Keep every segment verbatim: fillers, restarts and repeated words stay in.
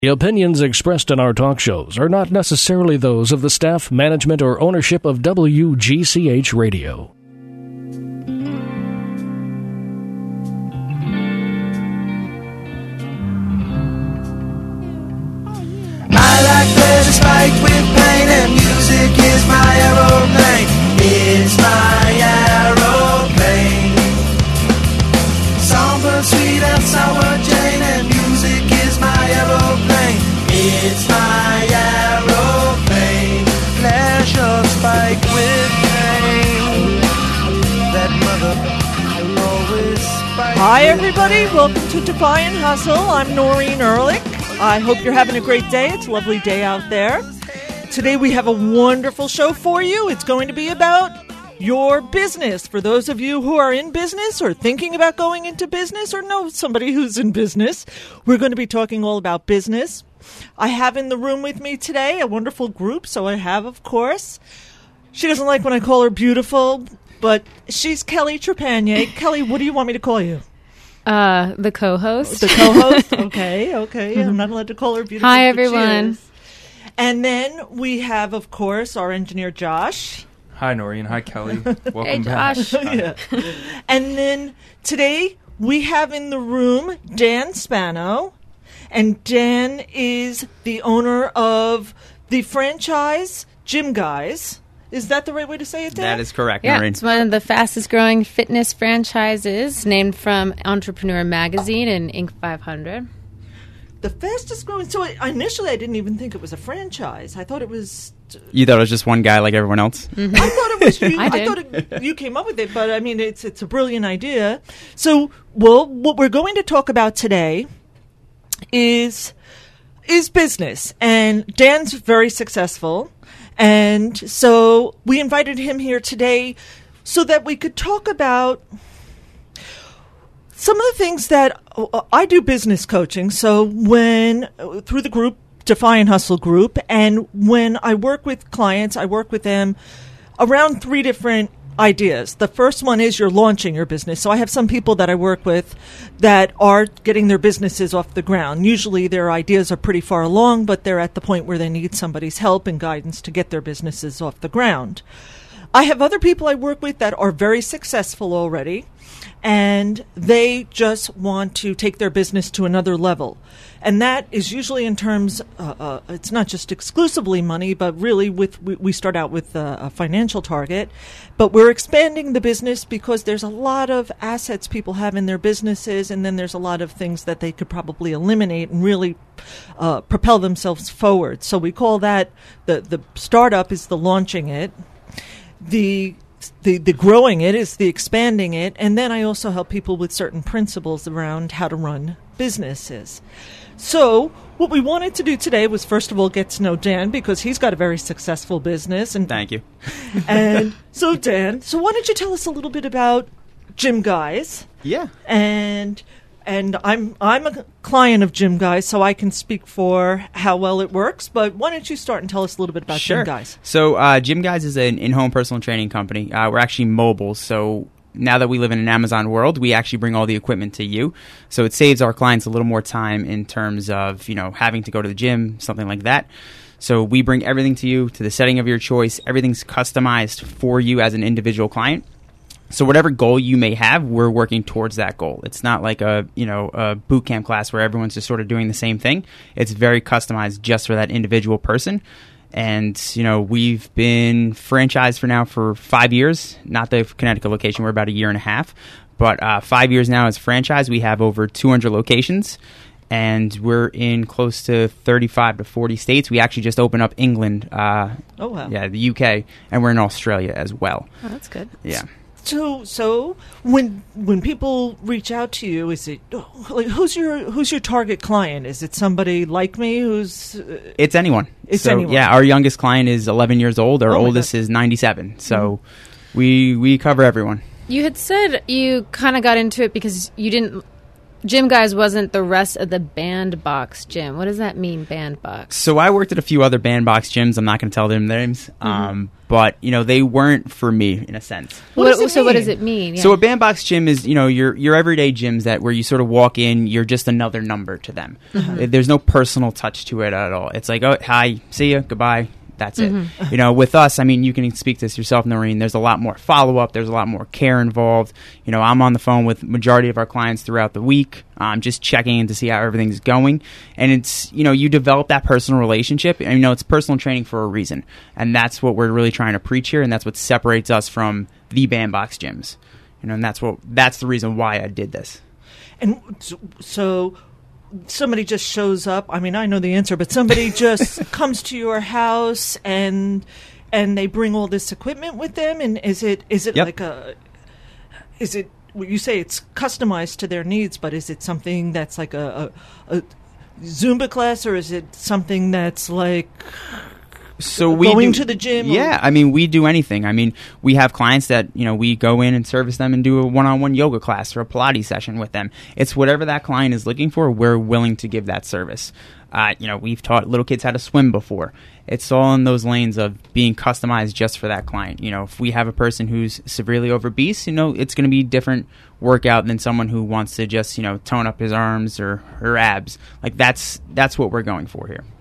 The opinions expressed in our talk shows are not necessarily those of the staff, management, or ownership of W G C H Radio. I like pleasure spiked with pain, and music is my aeroplane. It's my aeroplane. Songbird sweet and sour Jane, and music is my aeroplane. It's my aeroplane. Pleasure spiked with pain. That mother always spiked. Hi, everybody. Welcome to Defy and Hustle. I'm Noreen Ehrlich. I hope you're having a great day. It's a lovely day out there. Today we have a wonderful show for you. It's going to be about your business. For those of you who are in business or thinking about going into business or know somebody who's in business, we're going to be talking all about business. I have in the room with me today a wonderful group. So I have, of course, she doesn't like when I call her beautiful, but she's Kelly Trepanier. Kelly, what do you want me to call you? Uh, the co-host. The co-host? Okay, okay. I'm not allowed to call her beautiful. Hi, everyone. And then we have, of course, our engineer, Josh. Hi, Noreen. Hi, Kelly. Welcome Hey, back. Josh. Yeah. And then today we have in the room Dan Spano. And Dan is the owner of the franchise Gym Guys. Is that the right way to say it, Dan? That is correct, Yeah, Noreen. it's one of the fastest growing fitness franchises, named from Entrepreneur Magazine and Inc five hundred. The fastest growing. So I, initially I didn't even think it was a franchise. I thought it was... You thought it was just one guy like everyone else? Mm-hmm. I thought it was you. I I, did. thought it, you came up with it, but I mean, it's it's a brilliant idea. So, well, what we're going to talk about today is is business, and Dan's very successful, and so we invited him here today so that we could talk about some of the things that uh, I do business coaching. So when uh, through the group Defy and Hustle group, and when I work with clients, I work with them around three different ideas. The first one is you're launching your business. So I have some people that I work with that are getting their businesses off the ground. Usually their ideas are pretty far along, but they're at the point where they need somebody's help and guidance to get their businesses off the ground. I have other people I work with that are very successful already, and they just want to take their business to another level. And that is usually in terms, uh, uh, it's not just exclusively money, but really with we, we start out with uh, a financial target. But we're expanding the business because there's a lot of assets people have in their businesses, and then there's a lot of things that they could probably eliminate and really uh, propel themselves forward. So we call that, the, the startup is the launching it. The The, the growing it is the expanding it, and then I also help people with certain principles around how to run businesses. So what we wanted to do today was, first of all, get to know Dan, because he's got a very successful business. And Thank you. And so, Dan, so why don't you tell us a little bit about Gym Guys? Yeah. And and I'm I'm a client of Gym Guys, so I can speak for how well it works. But why don't you start and tell us a little bit about Sure. Gym Guys? So uh, Gym Guys is an in-home personal training company. Uh, we're actually mobile, so now that we live in an Amazon world, we actually bring all the equipment to you. So it saves our clients a little more time in terms of, you know, having to go to the gym, something like that. So we bring everything to you, to the setting of your choice. Everything's customized for you as an individual client. So whatever goal you may have, we're working towards that goal. It's not like a, you know, a boot camp class where everyone's just sort of doing the same thing. It's very customized just for that individual person. And, you know, we've been franchised for now for five years, not the Connecticut location. We're about a year and a half, but uh, five years now as franchise. We have over two hundred locations, and we're in close to thirty-five to forty states. We actually just opened up England. Uh, Oh, wow. Yeah, the U K, and we're in Australia as well. Oh, that's good. Yeah. So, so when when people reach out to you, is it like who's your who's your target client? Is it somebody like me who's? Uh, It's anyone. It's so, anyone. Yeah, our youngest client is eleven years old. Our Oh my oldest God. is ninety-seven. So mm-hmm. we we cover everyone. You had said you kind of got into it because you didn't Gym Guys wasn't the rest of the Bandbox gym. What does that mean, Bandbox? So I worked at a few other Bandbox gyms. I'm not going to tell them names. Mm-hmm. Um, but, you know, they weren't for me in a sense. What what, so mean? What does it mean? Yeah. So a Bandbox gym is, you know, your your everyday gyms that where you sort of walk in, you're just another number to them. Mm-hmm. There's no personal touch to it at all. It's like, oh, hi, see ya, goodbye. That's it. Mm-hmm. You know, with us, I mean, you can speak to this yourself, Noreen. There's a lot more follow-up. There's a lot more care involved. You know, I'm on the phone with majority of our clients throughout the week. I'm um, just checking in to see how everything's going. And it's, you know, you develop that personal relationship. And, you know, it's personal training for a reason. And that's what we're really trying to preach here. And that's what separates us from the Bandbox gyms. You know, and that's what that's the reason why I did this. And so... so somebody just shows up. I mean, I know the answer, but somebody just comes to your house and and they bring all this equipment with them. And is it is it yep. like a is it? Well, you say it's customized to their needs, but is it something that's like a, a, a Zumba class, or is it something that's like? So we going do, to the gym? Yeah, or? I mean, we do anything. I mean, we have clients that, you know, we go in and service them and do a one-on-one yoga class or a Pilates session with them. It's whatever that client is looking for, we're willing to give that service. Uh, you know, we've taught little kids how to swim before. It's all in those lanes of being customized just for that client. You know, if we have a person who's severely obese, you know, it's going to be different workout than someone who wants to just, you know, tone up his arms or her abs. Like, that's that's what we're going for here.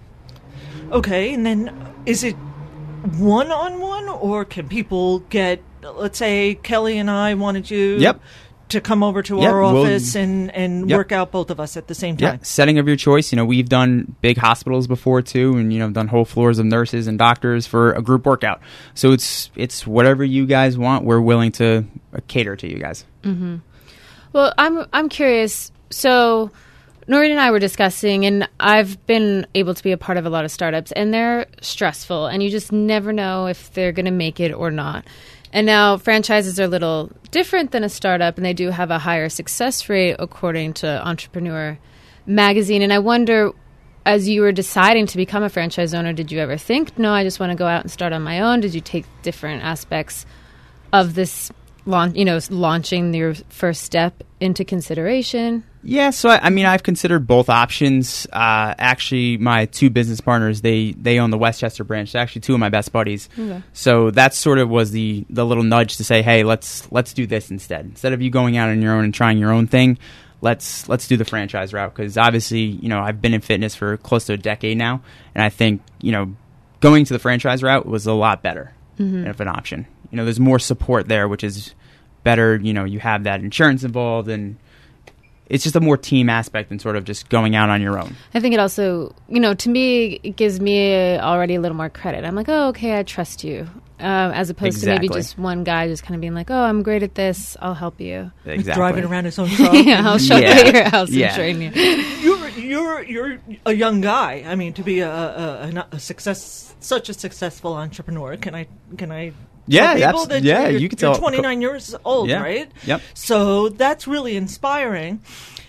Okay, and then is it one-on-one, or can people get, let's say Kelly and I wanted you yep. to come over to yep. our we'll, office and, and yep. work out both of us at the same time? Yeah, setting of your choice. You know, we've done big hospitals before too, and, you know, done whole floors of nurses and doctors for a group workout. So it's it's whatever you guys want. We're willing to cater to you guys. Mm-hmm. Well, I'm I'm curious. So Noreen and I were discussing, and I've been able to be a part of a lot of startups, and they're stressful, and you just never know if they're going to make it or not. And now franchises are a little different than a startup, and they do have a higher success rate according to Entrepreneur Magazine. And I wonder, as you were deciding to become a franchise owner, did you ever think, no, I just want to go out and start on my own? Did you take different aspects of this launch, you know, launching your first step into consideration? Yeah, so I, I mean, I've considered both options. Uh, actually, my two business partners, they they own the Westchester branch. They're actually two of my best buddies. Okay. So that sort of was the the little nudge to say, hey, let's let's do this instead. Instead of you going out on your own and trying your own thing, let's let's do the franchise route. Because obviously, you know, I've been in fitness for close to a decade now, and I think, you know, going to the franchise route was a lot better mm-hmm. of an option. You know, there's more support there, which is better. You know, you have that insurance involved, and it's just a more team aspect than sort of just going out on your own. I think it also, you know, to me, it gives me already a little more credit. I'm like, oh, okay, I trust you. Um, as opposed exactly. to maybe just one guy just kind of being like, oh, I'm great at this, I'll help you. Exactly. Driving around his own truck. Yeah, I'll show yeah. you at your house yeah. and train you. You're, you're, you're a young guy. I mean, to be a, a, a success, such a successful entrepreneur, can I, can I... Yeah, people abs- that yeah, you're, you can you're tell. twenty-nine years old, yeah. right? Yep. So that's really inspiring.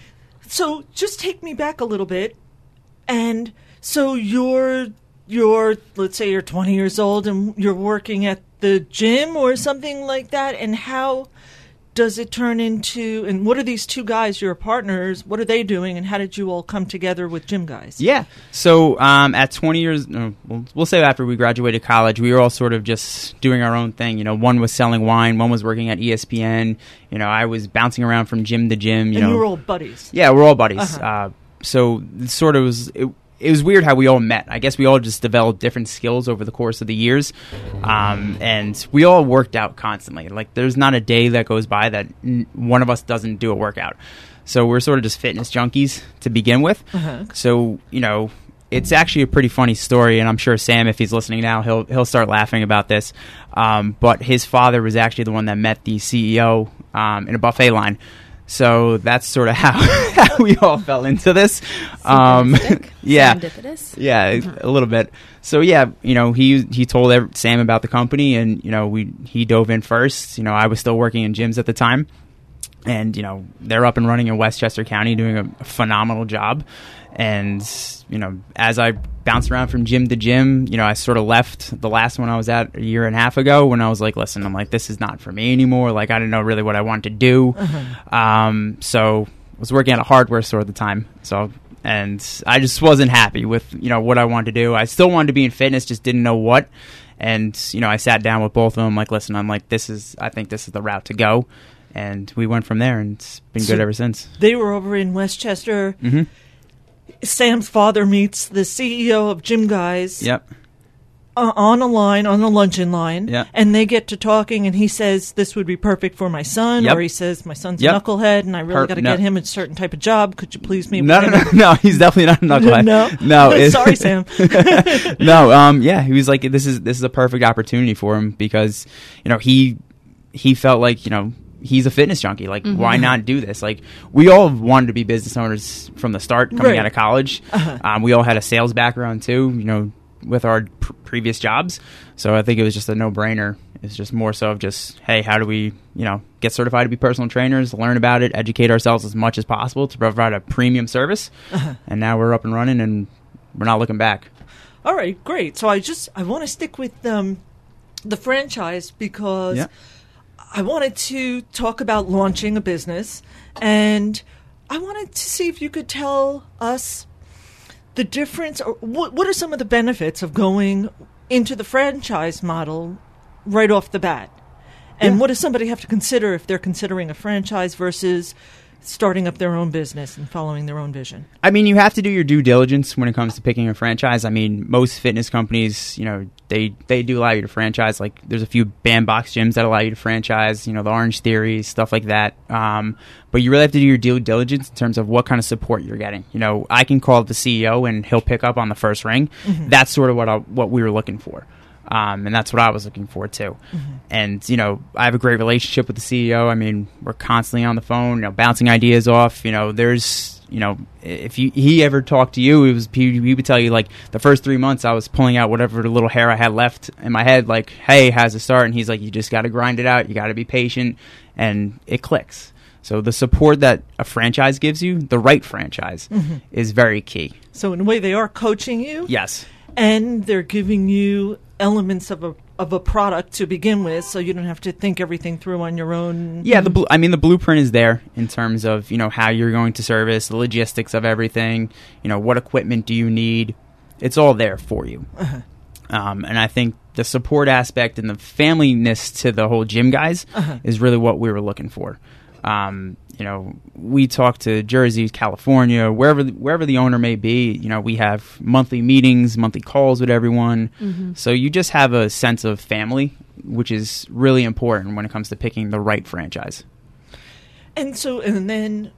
So just take me back a little bit. And so you're, you're, let's say you're twenty years old and you're working at the gym or something like that. And how does it turn into, and what are these two guys, your partners, what are they doing, and how did you all come together with Gym Guys? Yeah. So um, at twenty years, no, we'll, we'll say after we graduated college, we were all sort of just doing our own thing. You know, one was selling wine, one was working at E S P N. You know, I was bouncing around from gym to gym. You and know, you were all buddies. Yeah, we're all buddies. Uh-huh. Uh, so it sort of was... It, It was weird how we all met. I guess we all just developed different skills over the course of the years. Um, and we all worked out constantly. Like, there's not a day that goes by that n- one of us doesn't do a workout. So we're sort of just fitness junkies to begin with. Uh-huh. So, you know, it's actually a pretty funny story, and I'm sure Sam, if he's listening now, he'll he'll start laughing about this. Um, but his father was actually the one that met the C E O um, in a buffet line. So that's sort of how, how we all fell into this. Um, yeah, Serendipitous. Yeah, mm-hmm. a little bit. So yeah, you know, he he told every, Sam about the company, and you know, we he dove in first. You know, I was still working in gyms at the time, and you know, they're up and running in Westchester County, doing a phenomenal job. And you know, as I bounced around from gym to gym, you know, I sort of left the last one I was at a year and a half ago when I was like, listen, I'm like, this is not for me anymore. Like, I didn't know really what I wanted to do. Uh-huh. Um, so was working at a hardware store at the time. So, and I just wasn't happy with, you know, what I wanted to do. I still wanted to be in fitness, just didn't know what. And, you know, I sat down with both of them, like, listen, I'm like, this is, I think this is the route to go. And we went from there, and it's been So good ever since. They were over in Westchester. Mm-hmm. Sam's father meets the C E O of Gym Guys. Yep. Uh, on a line, on a luncheon line, Yeah. and they get to talking, and he says, this would be perfect for my son, Yep. or he says, my son's Yep. a knucklehead, and I really Per- got to no. get him a certain type of job. Could you please meet No, with no, him? no, no, he's definitely not a knucklehead. No? No. it- Sorry, Sam. no, um, yeah, he was like, this is this is a perfect opportunity for him because, you know, he he felt like, you know, he's a fitness junkie. Like, Mm-hmm. why not do this? Like, we all wanted to be business owners from the start, coming Right. out of college. Uh-huh. Um, we all had a sales background too, you know, with our pr- previous jobs. So I think it was just a no-brainer. It's just more so of just, hey, how do we, you know, get certified to be personal trainers, learn about it, educate ourselves as much as possible to provide a premium service. Uh-huh. And now we're up and running, and we're not looking back. All right, great. So I just, I want to stick with um, the franchise because Yeah. I wanted to talk about launching a business, and I wanted to see if you could tell us the difference, or what, what are some of the benefits of going into the franchise model right off the bat? And Yeah. what does somebody have to consider if they're considering a franchise versus starting up their own business and following their own vision? I mean, you have to do your due diligence when it comes to picking a franchise. I mean, most fitness companies, you know, they, they do allow you to franchise. Like, there's a few bandbox gyms that allow you to franchise, you know, the Orange Theory, stuff like that. Um, but you really have to do your due diligence in terms of what kind of support you're getting. You know, I can call the C E O and he'll pick up on the first ring. Mm-hmm. That's sort of what I, what we were looking for. Um, and that's what I was looking for, too. Mm-hmm. And, you know, I have a great relationship with the C E O. I mean, we're constantly on the phone, you know, bouncing ideas off. You know, there's, you know, if you, he ever talked to you, it was he, he would tell you, like, the first three months I was pulling out whatever little hair I had left in my head, like, hey, how's it start? And he's like, you just got to grind it out. You got to be patient. And it clicks. So the support that a franchise gives you, the right franchise, Mm-hmm. is very key. So in a way, they are coaching you. Yes. And they're giving you elements of a of a product to begin with, so you don't have to think everything through on your own. Yeah, the bl- I mean, the blueprint is there in terms of, you know, how you're going to service, the logistics of everything, you know, what equipment do you need. It's all there for you. Uh-huh. Um, and I think the support aspect and the familyness to the whole Gym Guys Uh-huh. is really what we were looking for. Um, you know, we talk to Jersey, California, wherever wherever the owner may be. You know, we have monthly meetings, monthly calls with everyone. Mm-hmm. So you just have a sense of family, which is really important when it comes to picking the right franchise. And so, and then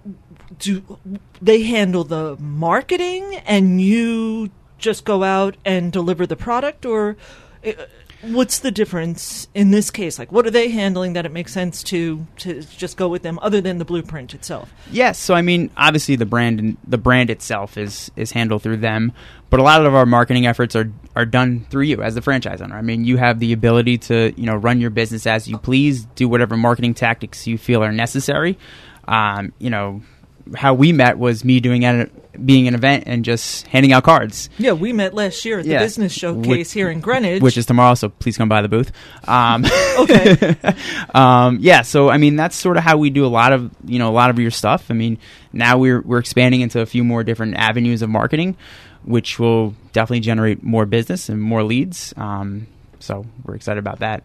do they handle the marketing, and you just go out and deliver the product, or uh, what's the difference in this case? Like, what are they handling that it makes sense to to just go with them, other than the blueprint itself? Yes, so I mean, obviously the brand the brand itself is is handled through them, but a lot of our marketing efforts are are done through you as the franchise owner. I mean, you have the ability to, you know, run your business as you please, do whatever marketing tactics you feel are necessary. Um, you know, how we met was me doing at being an event and just handing out cards. Yeah, we met last year at the Yeah. business showcase Which- here in Greenwich. Which is tomorrow, so please come by the booth. Um, okay. um, yeah, so I mean that's sort of how we do a lot of you know a lot of your stuff. I mean now we're we're expanding into a few more different avenues of marketing, which will definitely generate more business and more leads. Um, so we're excited about that.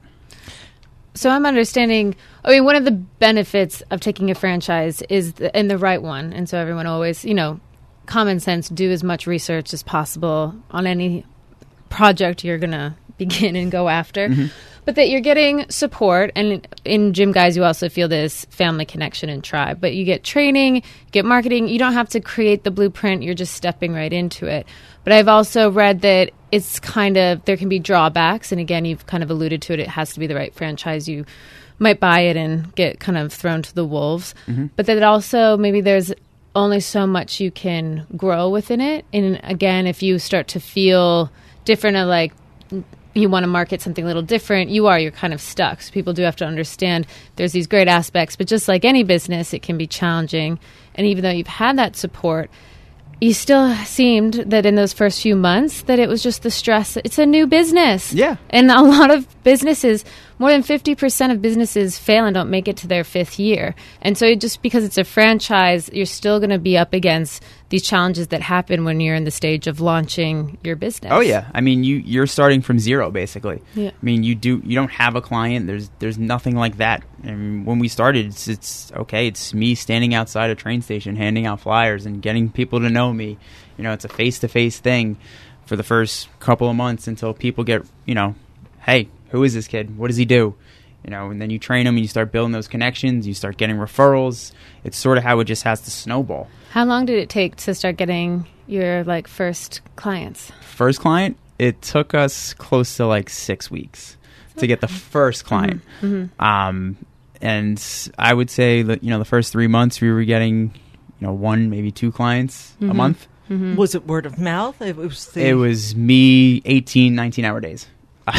So I'm understanding, I mean, one of the benefits of taking a franchise is, the, and the right one, and so everyone always, you know, common sense, do as much research as possible on any project you're going to begin and go after. Mm-hmm. But that you're getting support, and in Gym Guys, you also feel this family connection and tribe. But you get training, you get marketing. You don't have to create the blueprint. You're just stepping right into it. But I've also read that it's kind of, there can be drawbacks. And again, you've kind of alluded to it. It has to be the right franchise. You might buy it and get kind of thrown to the wolves. Mm-hmm. But that it also, maybe there's only so much you can grow within it. And again, if you start to feel different, or like, you want to market something a little different, you are, you're kind of stuck. So people do have to understand there's these great aspects, but just like any business, it can be challenging. And even though you've had that support, you still seemed that in those first few months that it was just the stress. It's a new business. Yeah. And a lot of businesses, more than fifty percent of businesses fail and don't make it to their fifth year. And so just because it's a franchise, you're still going to be up against these challenges that happen when you're in the stage of launching your business. Oh yeah, I mean you you're starting from zero basically. Yeah. I mean you do you don't have a client. There's there's nothing like that. And when we started, it's, it's okay. It's me standing outside a train station, handing out flyers and getting people to know me. You know, it's a face to face thing for the first couple of months until people get, you know, hey, who is this kid? What does he do? You know, and then you train them and you start building those connections. You start getting referrals. It's sort of how it just has to snowball. How long did it take to start getting your like first clients? First client, it took us close to like six weeks to get the first client. Mm-hmm. Um, and I would say that, you know, the first three months we were getting, you know, one, maybe two clients Mm-hmm. a month. Mm-hmm. Was it word of mouth? It was. The It was me eighteen, nineteen hour days.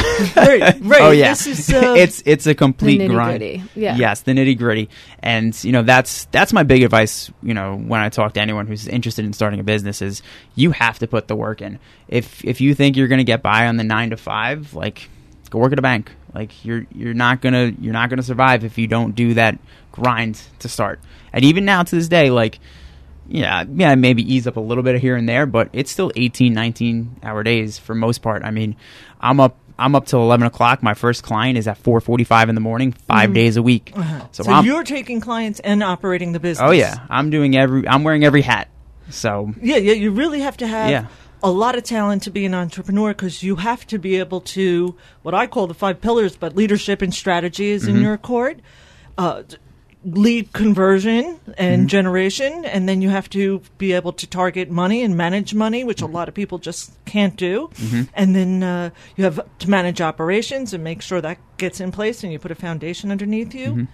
right, right. Oh yeah, This is, uh, it's it's a complete The grind. nitty-gritty, yeah. Yes, the nitty gritty, and you know that's that's my big advice. You know, when I talk to anyone who's interested in starting a business, is you have to put the work in. If if you think you're going to get by on the nine to five, like go work at a bank. Like you're you're not gonna you're not gonna survive if you don't do that grind to start. And even now to this day, like. Yeah, yeah, maybe ease up a little bit here and there, but it's still eighteen, nineteen hour days for most part. I mean, I'm up I'm up till eleven o'clock. My first client is at four forty-five in the morning, five days a week. Uh-huh. So, So, I'm, you're taking clients and operating the business. oh yeah, I'm doing every, I'm wearing every hat. So Yeah, yeah. You really have to have Yeah. a lot of talent to be an entrepreneur because you have to be able to, what I call the five pillars, but leadership and strategy is Mm-hmm. in your court. Uh, d- lead conversion and Mm-hmm. generation, and then you have to be able to target money and manage money, which a lot of people just can't do. Mm-hmm. And then uh, you have to manage operations and make sure that gets in place and you put a foundation underneath you. Mm-hmm.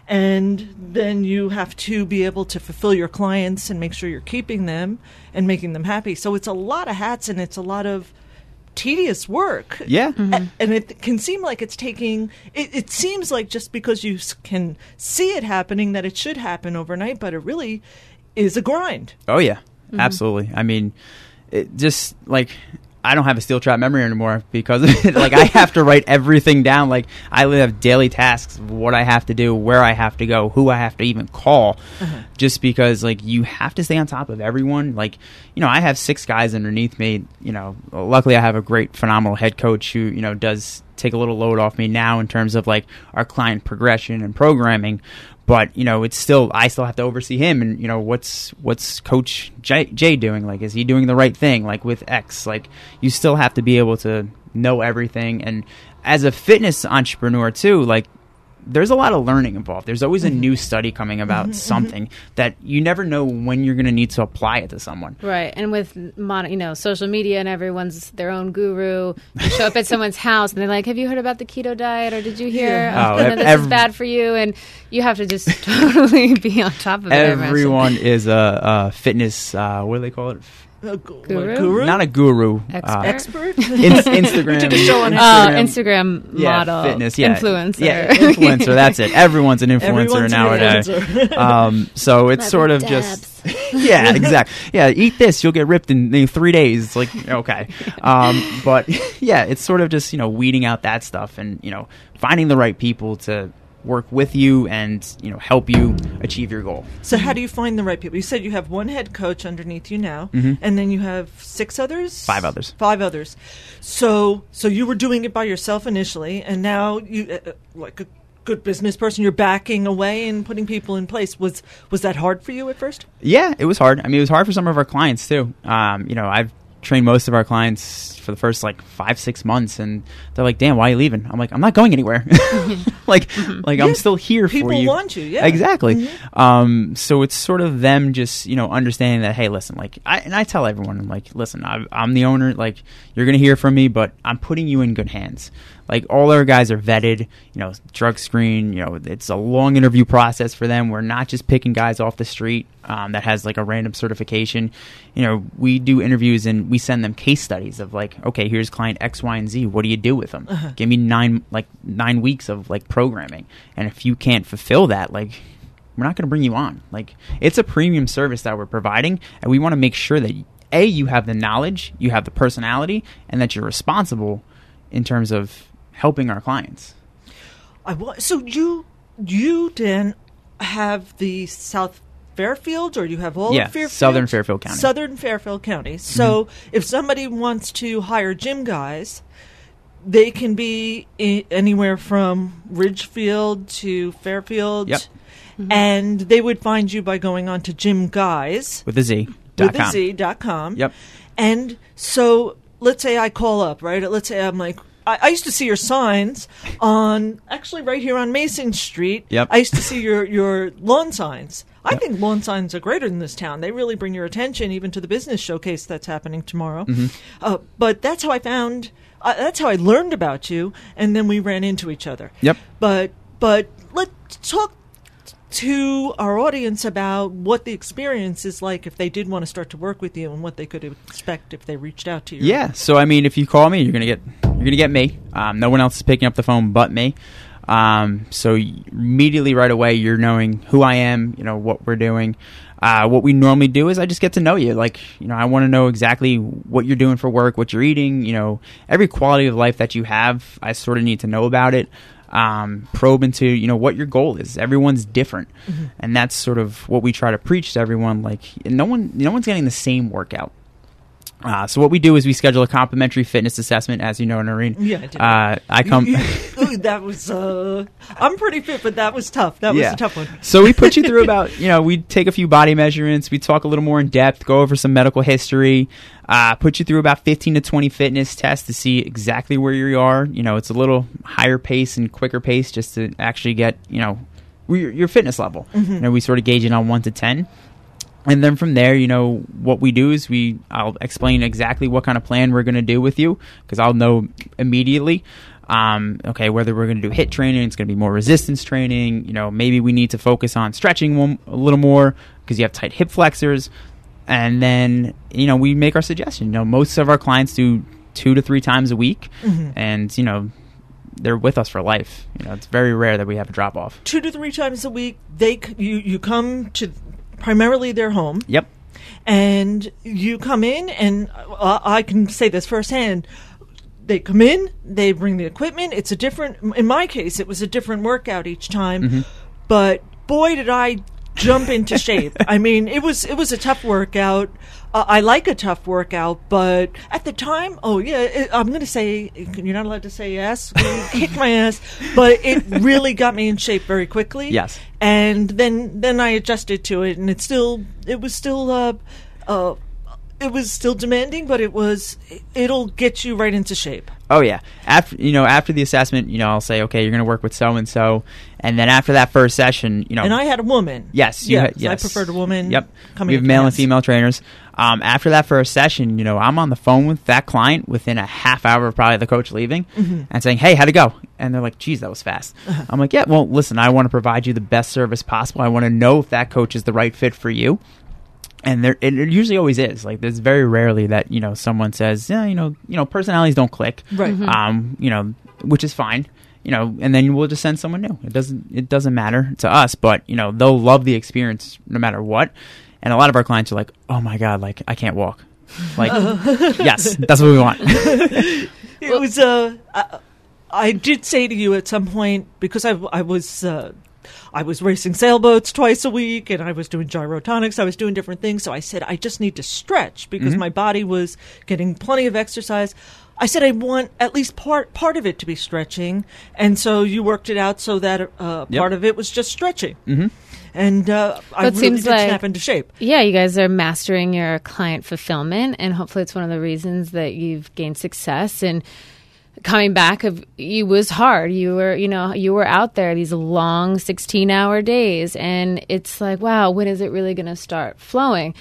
And then you have to be able to fulfill your clients and make sure you're keeping them and making them happy. So it's a lot of hats and it's a lot of tedious work. yeah, A- And it can seem like it's taking, it, it seems like just because you s- can see it happening that it should happen overnight, but it really is a grind. oh yeah, absolutely. I mean, it just like I don't have a steel trap memory anymore because of it. Like I have to write everything down. Like I have daily tasks of what I have to do, where I have to go, who I have to even call, just because like you have to stay on top of everyone. Like, you know, I have six guys underneath me. You know, luckily I have a great, phenomenal head coach who, you know, does take a little load off me now in terms of like our client progression and programming. But, you know, it's still, I still have to oversee him. And, you know, what's what's Coach Jay, Jay doing? Like, is he doing the right thing? Like, with X, like, you still have to be able to know everything. And as a fitness entrepreneur, too, like, there's a lot of learning involved. There's always a new study coming about something that you never know when you're going to need to apply it to someone. Right, and with mon- you know social media and everyone's their own guru, you show up at someone's house and they're like, "Have you heard about the keto diet? Or did you hear Yeah. Oh, you know, ev- this ev- is bad for you?" And you have to just totally be on top of it. I imagine. Everyone is a, a fitness, uh, what do they call it? A gu- what, Guru? guru? Not a guru. Expert? Uh, expert? in- Instagram. did a show on Oh, Instagram. Instagram Yeah, model, fitness, yeah. influencer. Yeah, influencer, that's it. Everyone's an influencer Everyone's an nowadays. influencer. um, so it's sort of just, yeah, exactly. Yeah, eat this, you'll get ripped in, in three days. It's like, okay. Um, but yeah, it's sort of just, you know, weeding out that stuff and, you know, finding the right people to work with you and, you know, help you achieve your goal. So how do you find the right people? You said you have one head coach underneath you now, and then you have six others? Five others. Five others. So so you were doing it by yourself initially, and now you, uh, uh, like a good business person, you're backing away and putting people in place. Was was that hard for you at first? Yeah, it was hard. I mean, it was hard for some of our clients too. Um, you know, I've trained most of our clients for the first like five, six months, and they're like, "Damn, why are you leaving?" I'm like, "I'm not going anywhere. like, like I'm Yeah, still here for people you. want you, yeah. exactly." Um, so it's sort of them just, you know, understanding that, hey, listen, like, I and I tell everyone, I'm like, listen, I, I'm the owner. Like, you're gonna hear from me, but I'm putting you in good hands. Like, all our guys are vetted, you know, drug screen, you know, it's a long interview process for them. We're not just picking guys off the street um, that has like a random certification. You know, we do interviews and we send them case studies of like, okay, here's client X, Y, and Z. What do you do with them? Uh-huh. Give me nine, like nine weeks of like programming. And if you can't fulfill that, like, we're not going to bring you on. Like, it's a premium service that we're providing. And we want to make sure that A, you have the knowledge, you have the personality, and that you're responsible in terms of helping our clients. I wa- so you you then have the South Fairfield, or you have all Yeah, of Fairfield? Southern Fairfield County. Southern Fairfield County. So if somebody wants to hire gym guys, they can be I- anywhere from Ridgefield to Fairfield. Yep. And they would find you by going on to Gym Guys With a Z. dot with com. a Z dot com. Yep. And so let's say I call up, right? Let's say I'm like, I, I used to see your signs on, actually right here on Mason Street. Yep. I used to see your, your lawn signs. I think lawn signs are greater in this town. They really bring your attention even to the business showcase that's happening tomorrow. Mm-hmm. Uh, but that's how I found, uh, that's how I learned about you, and then we ran into each other. Yep. But, but let's talk to our audience about what the experience is like if they did want to start to work with you, and what they could expect if they reached out to you. Yeah. So I mean, if you call me, you're gonna get you're gonna get me. Um, no one else is picking up the phone but me. Um, so y- immediately right away, you're knowing who I am. You know what we're doing. Uh, what we normally do is I just get to know you. Like, you know, I want to know exactly what you're doing for work, what you're eating. You know, every quality of life that you have, I sort of need to know about it. Um, probe into, you know, what your goal is. Everyone's different. Mm-hmm. And that's sort of what we try to preach to everyone. Like, no one, no one's getting the same workout. Uh, so what we do is we schedule a complimentary fitness assessment, as you know, Noreen. Yeah, I do. Uh, I come. You- you- ooh, that was. Uh, I'm pretty fit, but that was tough. That was Yeah. a tough one. So we put you through about, you know, we take a few body measurements, we talk a little more in depth, go over some medical history, uh, put you through about fifteen to twenty fitness tests to see exactly where you are. You know, it's a little higher pace and quicker pace just to actually get, you know, your, your fitness level. Mm-hmm. You know, we sort of gauge it on one to ten. And then from there, you know, what we do is we, I'll explain exactly what kind of plan we're going to do with you, because I'll know immediately, um, okay, whether we're going to do HIIT training, it's going to be more resistance training, you know, maybe we need to focus on stretching one, a little more because you have tight hip flexors. And then, you know, we make our suggestion. You know, most of our clients do two to three times a week, Mm-hmm. and, you know, they're with us for life. You know, it's very rare that we have a drop off. Two to three times a week, they c- you you come to primarily their home. Yep. And you come in, and uh, I can say this firsthand. They come in, they bring the equipment. It's a different, in my case, it was a different workout each time. Mm-hmm. But boy, did I jump into shape. I mean, it was it was a tough workout. Uh, I like a tough workout, but at the time, oh yeah, it, I'm going to say, you're not allowed to say yes, kick my ass, but it really got me in shape very quickly. Yes. And then then I adjusted to it, and it still it was still uh, uh, it was still demanding, but it was it'll get you right into shape. Oh yeah. After you know, after the assessment, you know, I'll say, okay, you're going to work with so and so, and then after that first session, you know, And I had a woman. yes, you yeah, ha- yes, I preferred a woman. Yep. Coming We have into male and dance. female trainers. Um, after that first session, you know, I'm on the phone with that client within a half hour of probably the coach leaving, Mm-hmm. and saying, "Hey, how'd it go?" And they're like, "Geez, that was fast." Uh-huh. I'm like, "Yeah, well, listen, I want to provide you the best service possible. I want to know if that coach is the right fit for you." And there, it usually always is. Like, there's very rarely that, you know, someone says, yeah, you know, you know, personalities don't click, Right. Mhm. um, you know, which is fine, you know, and then we'll just send someone new. It doesn't, it doesn't matter to us, but you know, they'll love the experience no matter what. And a lot of our clients are like, oh my god, like I can't walk. Like, yes, that's what we want. It was. Uh, I, I did say to you at some point, because I, I was uh, I was racing sailboats twice a week, and I was doing gyrotonics. I was doing different things. So I said I just need to stretch because Mm-hmm. my body was getting plenty of exercise. I said I want at least part part of it to be stretching, and so you worked it out so that uh, Yep. part of it was just stretching. Mm-hmm. And uh, I But really seems did like- snap into shape. Yeah, you guys are mastering your client fulfillment, and hopefully it's one of the reasons that you've gained success. And coming back, of you was hard. You were, you know, you were out there these long sixteen-hour days, and it's like, wow, when is it really going to start flowing?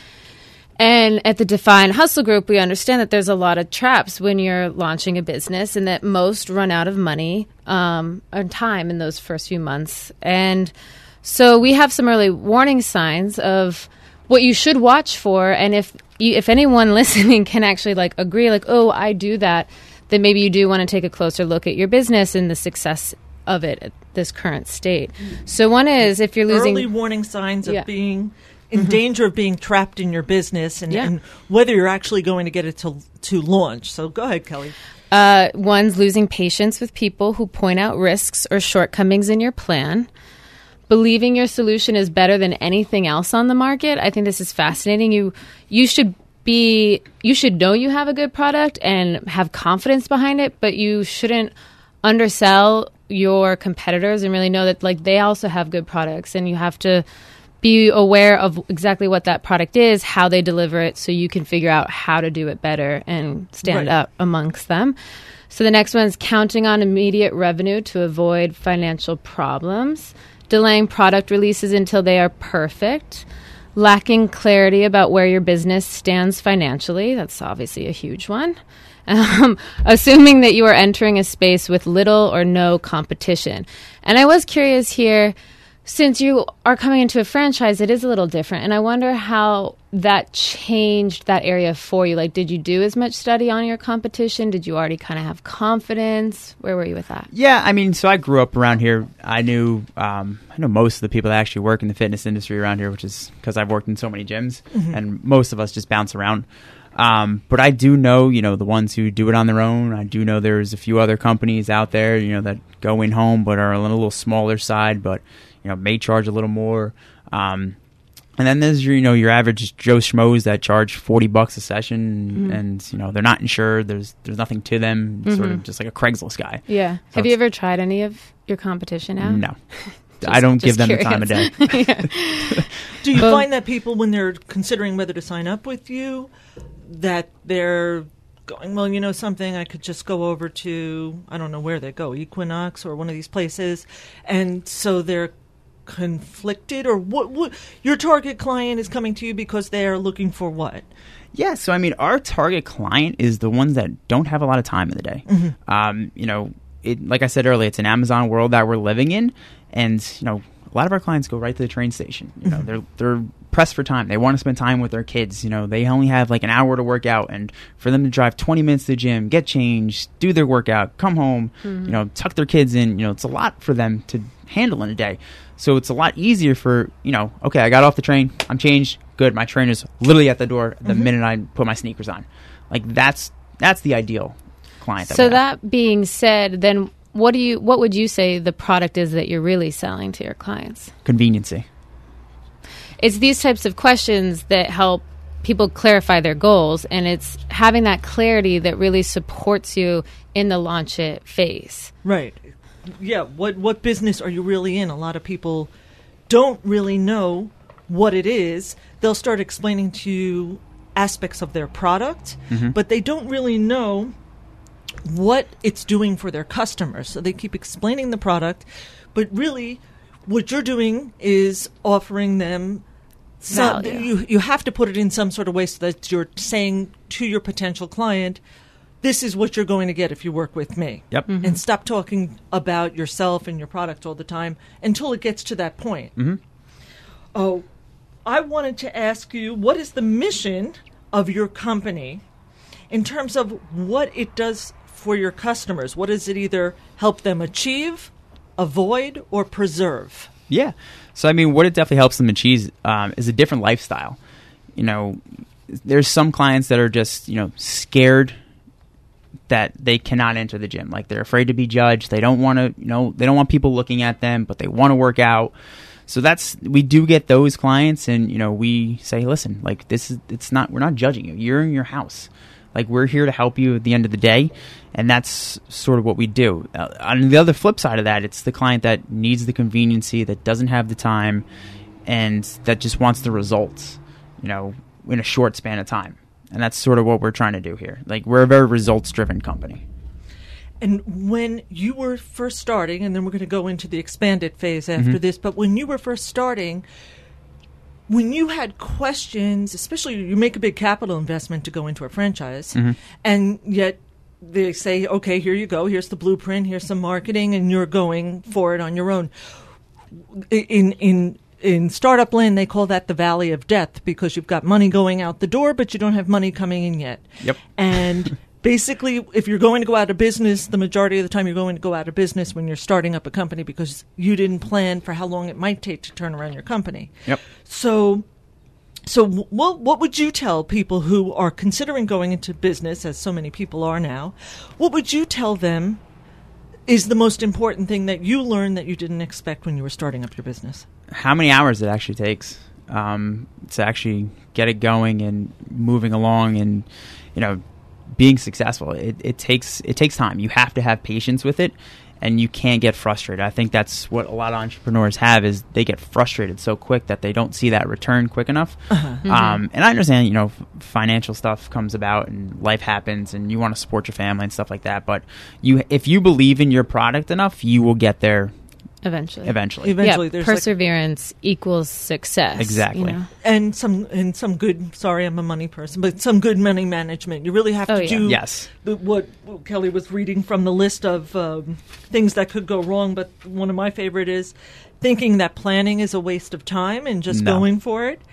And at the Define Hustle Group, we understand that there's a lot of traps when you're launching a business, and that most run out of money um, and time in those first few months. And so we have some early warning signs of what you should watch for. And if you, if anyone listening can actually like agree, like, oh, I do that, then maybe you do want to take a closer look at your business and the success of it at this current state. So one is if you're losing Early warning signs of Yeah. being in danger of being trapped in your business and, Yeah. and whether you're actually going to get it to to launch. So go ahead, Kelly. Uh, one's losing patience with people who point out risks or shortcomings in your plan. Believing your solution is better than anything else on the market. I think this is fascinating. You you should be you should know you have a good product and have confidence behind it, but you shouldn't undersell your competitors and really know that like they also have good products, and you have to be aware of exactly what that product is, how they deliver it, so you can figure out how to do it better and stand Right. up amongst them. So the next one is counting on immediate revenue to avoid financial problems, delaying product releases until they are perfect, lacking clarity about where your business stands financially. That's obviously a huge one. Um, assuming that you are entering a space with little or no competition. And I was curious here, since you are coming into a franchise, it is a little different. And I wonder how that changed that area for you. Like, did you do as much study on your competition? Did you already kind of have confidence? Where were you with that? Yeah, I mean, so I grew up around here. I knew um, I know most of the people that actually work in the fitness industry around here, which is because I've worked in so many gyms, and most of us just bounce around. Um, but I do know, you know, the ones who do it on their own. I do know there's a few other companies out there, you know, that go in home but are on a little smaller side, but you know, may charge a little more. Um, and then there's your, you know, your average Joe Schmoes that charge forty bucks a session, Mm-hmm. and you know, they're not insured. There's there's nothing to them. It's Sort of just like a Craigslist guy. Yeah. So Have you it's- ever tried any of your competition out? No, I don't give just them the time of day. curious. Do you Well- find that people, when they're considering whether to sign up with you, that they're going, well, you know something, I could just go over to, I don't know where they go, Equinox or one of these places, and so they're conflicted? Or what, what your target client is coming to you because they are looking for what? Yeah, so I mean, our target client is the ones that don't have a lot of time in the day. Mm-hmm. Um, you know, it, like I said earlier, it's an Amazon world that we're living in, and you know, a lot of our clients go right to the train station. You know, they're they're pressed for time. They want to spend time with their kids. You know, they only have like an hour to work out, and for them to drive twenty minutes to the gym, get changed, do their workout, come home, you know, tuck their kids in. You know, it's a lot for them to handle in a day. So it's a lot easier for, you know, okay, I got off the train, I'm changed, good. My trainer's literally at the door the minute I put my sneakers on. Like that's that's the ideal client. That So we have. that being said, then what do you what would you say the product is that you're really selling to your clients? Conveniency. It's these types of questions that help people clarify their goals, and it's having that clarity that really supports you in the launch it phase. Right. Yeah, what what business are you really in? A lot of people don't really know what it is. They'll start explaining to you aspects of their product, but they don't really know what it's doing for their customers. So they keep explaining the product, but really what you're doing is offering them some, Value. you you have to put it in some sort of way so that you're saying to your potential client, this is what you're going to get if you work with me. Yep. And stop talking about yourself and your product all the time until it gets to that point. Mm-hmm. Oh, I wanted to ask you, what is the mission of your company in terms of what it does for your customers? What does it either help them achieve, avoid, or preserve? Yeah. So, I mean, what it definitely helps them achieve um, is a different lifestyle. You know, there's some clients that are just, you know, scared that they cannot enter the gym. Like, they're afraid to be judged. They don't want to, you know, they don't want people looking at them, but they want to work out. So that's, we do get those clients, and, you know, we say, listen, like, this is, it's not, we're not judging you. You're in your house. Like, we're here to help you at the end of the day, and that's sort of what we do. Uh, on the other flip side of that, it's the client that needs the conveniency, that doesn't have the time, and that just wants the results, you know, in a short span of time. And that's sort of what we're trying to do here. Like, we're a very results-driven company. And when you were first starting, and then we're going to go into the expanded phase after Mm-hmm. this, but when you were first starting, when you had questions, especially you make a big capital investment to go into a franchise, Mm-hmm. and yet they say, okay, here you go, here's the blueprint, here's some marketing, and you're going for it on your own. In in in startup land, they call that the valley of death, because you've got money going out the door, but you don't have money coming in yet. Yep. And basically, if you're going to go out of business, the majority of the time you're going to go out of business when you're starting up a company, because you didn't plan for how long it might take to turn around your company. Yep. So So what, what would you tell people who are considering going into business, as so many people are now? What would you tell them is the most important thing that you learned that you didn't expect when you were starting up your business? How many hours it actually takes um, to actually get it going and moving along and, you know, being successful. It, it takes it takes time. You have to have patience with it, and you can't get frustrated. I think that's what a lot of entrepreneurs have, is they get frustrated so quick that they don't see that return quick enough. Uh-huh. Mm-hmm. Um, and I understand, you know, f- financial stuff comes about and life happens and you want to support your family and stuff like that. But you, if you believe in your product enough, you will get there eventually. Eventually. Eventually. Yeah, there's perseverance like, equals success. Exactly. You know? And some and some good, sorry, I'm a money person, but some good money management. You really have Oh, to yeah. do Yes. the, what, what Kelly was reading from the list of um, things that could go wrong. But one of my favorite is thinking that planning is a waste of time and just No. going for it,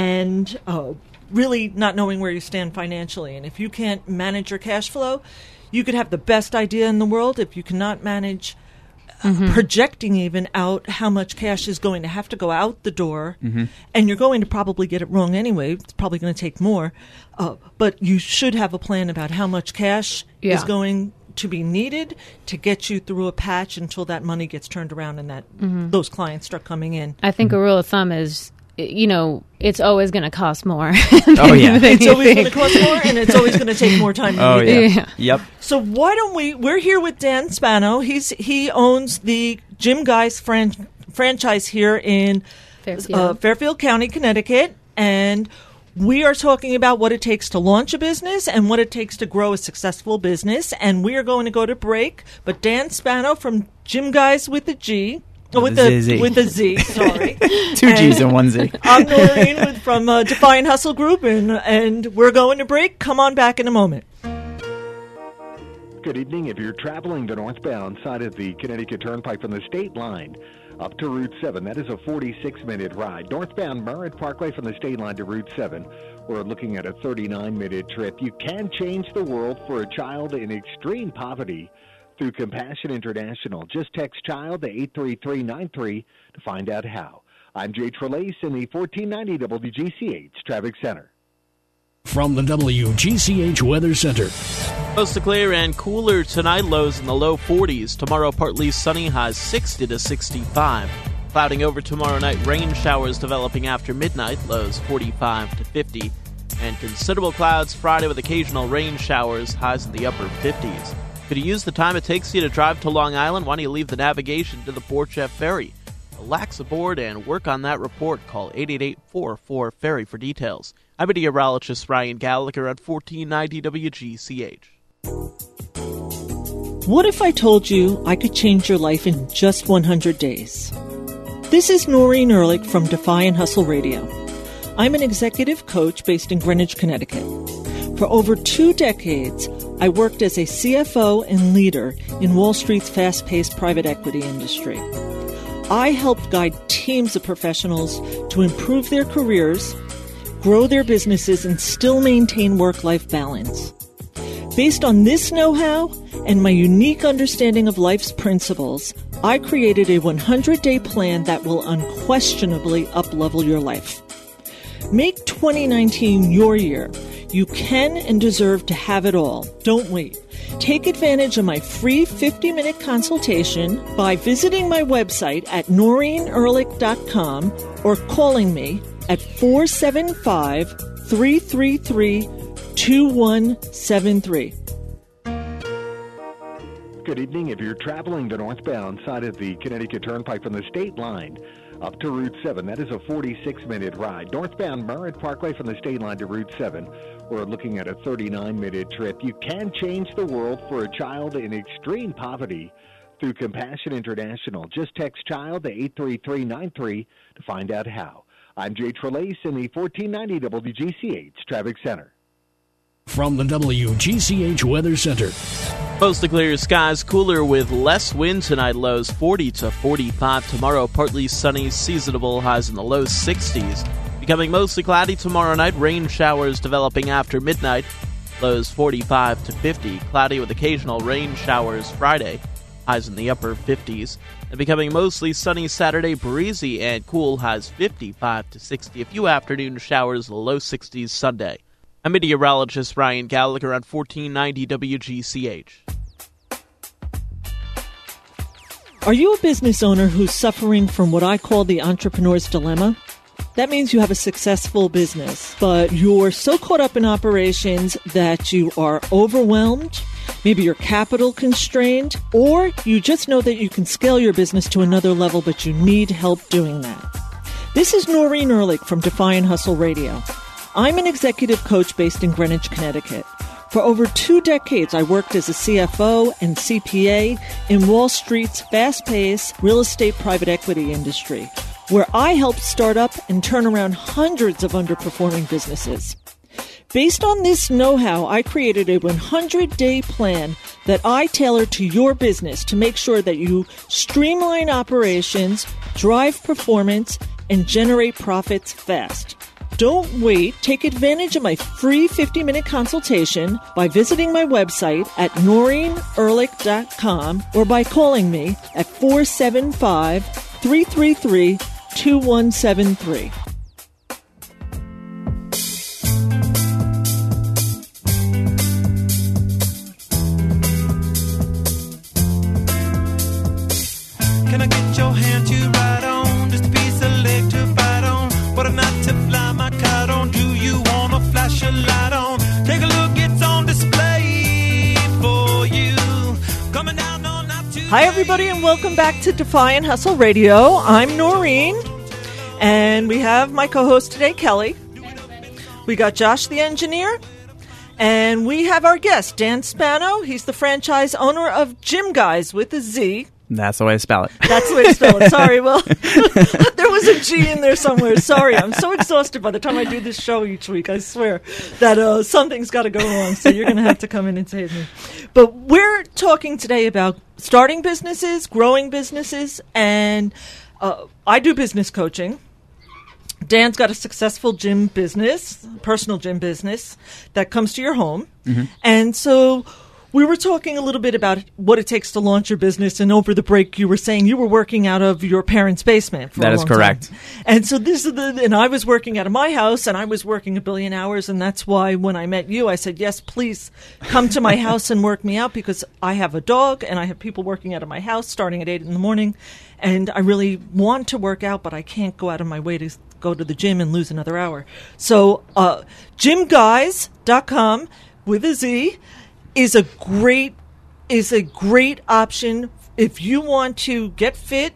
and uh, really not knowing where you stand financially. And if you can't manage your cash flow, you could have the best idea in the world. If you cannot manage Uh, projecting even out how much cash is going to have to go out the door, Mm-hmm. and you're going to probably get it wrong anyway. It's probably going to take more, uh, but you should have a plan about how much cash Yeah. is going to be needed to get you through a patch until that money gets turned around and that those clients start coming in. I think a rule of thumb is, you know, it's always going to cost more. Oh, yeah. It's always going to cost more, and it's always going to take more time. Oh, to get yeah. there. Yeah. Yep. So why don't we? We're here with Dan Spano. He's he owns the Jim Guys fran- franchise here in Fairfield. Uh, Fairfield County, Connecticut, and we are talking about what it takes to launch a business and what it takes to grow a successful business. And we are going to go to break. But Dan Spano from Jim Guys with a G. Oh, with With a the Z. with a Z, sorry. Two G's and one Z. I'm Noreen with, from uh, Defiant Hustle Group, and and we're going to break. Come on back in a moment. Good evening. If you're traveling the northbound side of the Connecticut Turnpike from the state line up to Route seven, that is a forty-six minute ride. Northbound Merritt Parkway from the state line to Route seven, we're looking at a thirty-nine minute trip. You can change the world for a child in extreme poverty through Compassion International. Just text CHILD to eight three three nine three to find out how. I'm Jay Trelace in the fourteen ninety W G C H Traffic Center. From the W G C H Weather Center. Mostly clear and cooler tonight, lows in the low forties. Tomorrow, partly sunny, highs sixty to sixty-five. Clouding over tomorrow night, rain showers developing after midnight, lows forty-five to fifty. And considerable clouds Friday with occasional rain showers, highs in the upper fifties. Could you use the time it takes you to drive to Long Island? Why don't you leave the navigation to the Port Jeff Ferry? Relax aboard and work on that report. Call eight eight eight, four four, ferry for details. I'm meteorologist Ryan Gallagher at fourteen ninety W G C H. What if I told you I could change your life in just one hundred days? This is Noreen Ehrlich from Defiant Hustle Radio. I'm an executive coach based in Greenwich, Connecticut. For over two decades, I worked as a C F O and leader in Wall Street's fast-paced private equity industry. I helped guide teams of professionals to improve their careers, grow their businesses, and still maintain work-life balance. Based on this know-how and my unique understanding of life's principles, I created a hundred day plan that will unquestionably up-level your life. Make twenty nineteen your year. You can and deserve to have it all. Don't wait. Take advantage of my free fifty minute consultation by visiting my website at noreen ehrlich dot com or calling me at four seven five, three three three, two one seven three. Good evening. If you're traveling the northbound side of the Connecticut Turnpike from the state line up to Route seven, that is a forty-six minute ride. Northbound Merritt Parkway from the state line to Route seven, we're looking at a thirty-nine minute trip. You can change the world for a child in extreme poverty through Compassion International. Just text CHILD to eight three three nine three to find out how. I'm Jay Trelace in the fourteen ninety W G C H Traffic Center. From the W G C H Weather Center. Mostly clear skies, cooler with less wind tonight, lows forty to forty-five. Tomorrow, partly sunny, seasonable, highs in the low sixties. Becoming mostly cloudy tomorrow night, rain showers developing after midnight, lows forty-five to fifty. Cloudy with occasional rain showers Friday, highs in the upper fifties. And becoming mostly sunny Saturday, breezy and cool, highs fifty-five to sixty. A few afternoon showers, low sixties Sunday. I'm meteorologist Ryan Gallagher on fourteen ninety W G C H. Are you a business owner who's suffering from what I call the entrepreneur's dilemma? That means you have a successful business, but you're so caught up in operations that you are overwhelmed, maybe you're capital constrained, or you just know that you can scale your business to another level, but you need help doing that. This is Noreen Ehrlich from Defy and Hustle Radio. I'm an executive coach based in Greenwich, Connecticut. For over two decades, I worked as a C F O and C P A in Wall Street's fast-paced real estate private equity industry, where I helped start up and turn around hundreds of underperforming businesses. Based on this know-how, I created a one hundred day plan that I tailor to your business to make sure that you streamline operations, drive performance, and generate profits fast. Don't wait. Take advantage of my free fifty minute consultation by visiting my website at noreen ehrlich dot com or by calling me at four seven five, three three three, two one seven three. Can I get your hand to ride on? Just a piece of leg to bite on. What a night to fly my kite on. Do you want to flash a light on? Take a look, it's on display for you. Coming down on not too Hi, everybody, and welcome back to Defy and Hustle Radio. I'm Noreen, and we have my co-host today, Kelly. We got Josh, the engineer, and we have our guest, Dan Spano. He's the franchise owner of Gym Guys with a Z. That's the way to spell it. That's the way to spell it. Sorry, well, there was a G in there somewhere. Sorry, I'm so exhausted by the time I do this show each week. I swear that uh, something's got to go wrong, so you're going to have to come in and save me. But we're talking today about starting businesses, growing businesses, and uh, I do business coaching. Dan's got a successful gym business, personal gym business, that comes to your home. Mm-hmm. And so we were talking a little bit about what it takes to launch your business, and over the break, you were saying you were working out of your parents' basement for That a is long correct. time. And so this is the, and I was working out of my house, and I was working a billion hours, and that's why when I met you, I said, yes, please come to my house and work me out, because I have a dog, and I have people working out of my house starting at eight in the morning, and I really want to work out, but I can't go out of my way to go to the gym and lose another hour. So uh, gym guys dot com with a Z is a great is a great option if you want to get fit,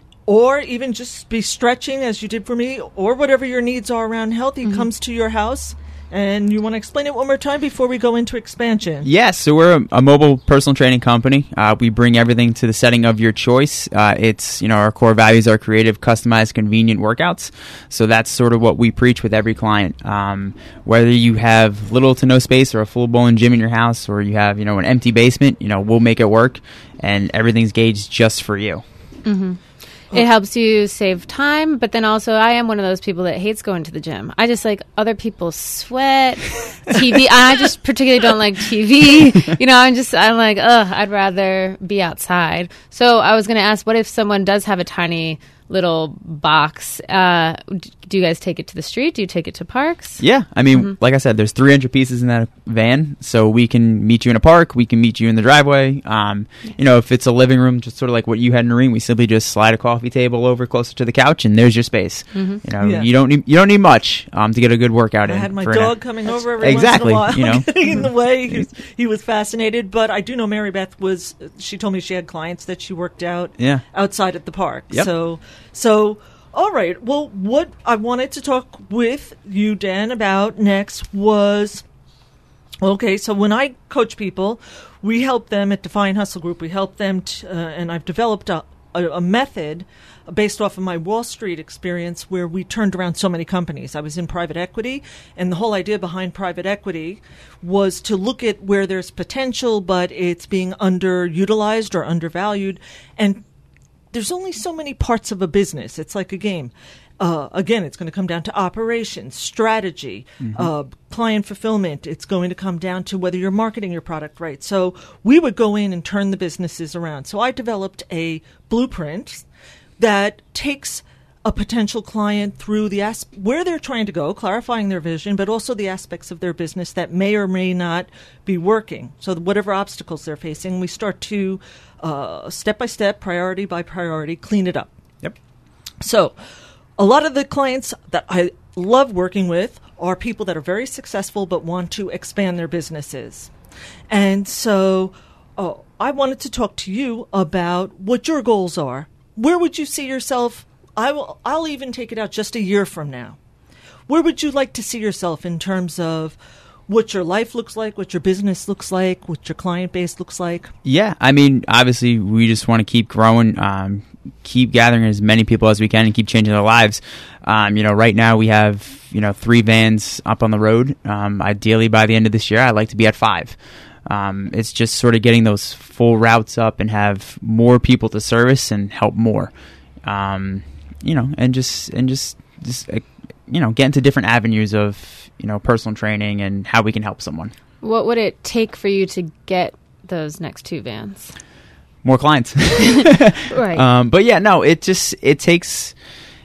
or even just be stretching as you did for me, or whatever your needs are around health. He mm-hmm. comes to your house. And you want to explain it one more time before we go into expansion? Yes, so we're a, a mobile personal training company. Uh, we bring everything to the setting of your choice. Uh, it's, you know, our core values are creative, customized, convenient workouts. So that's sort of what we preach with every client. Um, whether you have little to no space or a full-blown gym in your house, or you have, you know, an empty basement, you know, we'll make it work, and everything's gauged just for you. Mm-hmm. It helps you save time, but then also I am one of those people that hates going to the gym. I just like other people sweat, T V. I just particularly don't like T V. You know, I'm just, I'm like, ugh, I'd rather be outside. So I was going to ask, what if someone does have a tiny little box? Uh, do you guys take it to the street? Do you take it to parks? Yeah. I mean, Mm-hmm. like I said, there's three hundred pieces in that van, so we can meet you in a park. We can meet you in the driveway. Um, you know, if it's a living room, just sort of like what you had, Noreen, we simply just slide a coffee table over closer to the couch, and there's your space. Mm-hmm. You know, Yeah. you don't need you don't need much um, to get a good workout I in. had my for dog an- coming over every Exactly, once in a while, you know. getting in the way. He was, he was fascinated, but I do know Mary Beth was. She told me she had clients that she worked out Yeah. outside at the park. Yep. So, so all right. Well, what I wanted to talk with you, Dan, about next was okay. So when I coach people, we help them at Defy and Hustle Group. We help them, to, uh, and I've developed a, a, a method based off of my Wall Street experience where we turned around so many companies. I was in private equity, and the whole idea behind private equity was to look at where there's potential, but it's being underutilized or undervalued. And there's only so many parts of a business. It's like a game. Uh, again, it's going to come down to operations, strategy, Mm-hmm. uh, client fulfillment. It's going to come down to whether you're marketing your product right. So we would go in and turn the businesses around. So I developed a blueprint that takes a potential client through the as- where they're trying to go, clarifying their vision, but also the aspects of their business that may or may not be working. So whatever obstacles they're facing, we start to uh, step by step, priority by priority, clean it up. Yep. So a lot of the clients that I love working with are people that are very successful but want to expand their businesses. And so uh, I wanted to talk to you about what your goals are. Where would you see yourself? I will, I'll even take it out just a year from now. Where would you like to see yourself in terms of what your life looks like, what your business looks like, what your client base looks like? Yeah, I mean, obviously, we just want to keep growing, um, keep gathering as many people as we can, and keep changing their lives. Um, you know, right now we have, you know, three vans up on the road. Um, ideally, by the end of this year, I'd like to be at five. Um, it's just sort of getting those full routes up and have more people to service and help more. Um, you know, and just and just just uh, you know, get into different avenues of, you know, personal training and how we can help someone. What would it take for you to get those next two vans? More clients. Right. Um, but yeah, no, it just it takes